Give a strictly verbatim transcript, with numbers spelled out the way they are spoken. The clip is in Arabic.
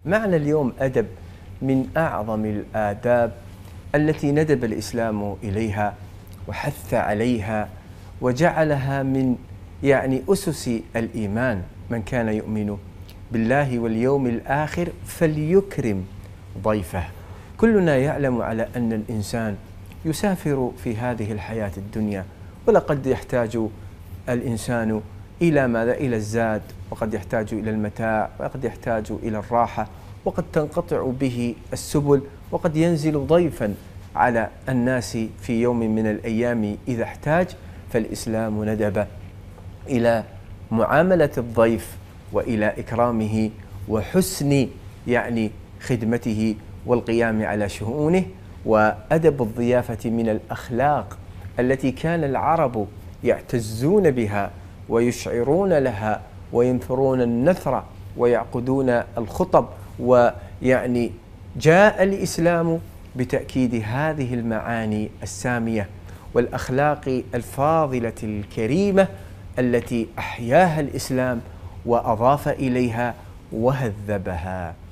معنا اليوم أدب من أعظم الآداب التي ندب الإسلام إليها وحث عليها وجعلها من يعني أسس الإيمان. من كان يؤمن بالله واليوم الآخر فليكرم ضيفه. كلنا يعلم على أن الإنسان يسافر في هذه الحياة الدنيا، ولقد يحتاج الإنسان إلى ماذا؟ إلى الزاد، وقد يحتاج إلى المتاع، وقد يحتاج إلى الراحة، وقد تنقطع به السبل، وقد ينزل ضيفا على الناس في يوم من الأيام إذا احتاج. فالإسلام ندب إلى معاملة الضيف وإلى إكرامه وحسن يعني خدمته والقيام على شؤونه. وأدب الضيافة من الأخلاق التي كان العرب يعتزون بها ويشعرون لها وينثرون النثر ويعقدون الخطب. ويعني جاء الإسلام بتأكيد هذه المعاني السامية والأخلاق الفاضلة الكريمة التي أحياها الإسلام وأضاف إليها وهذبها.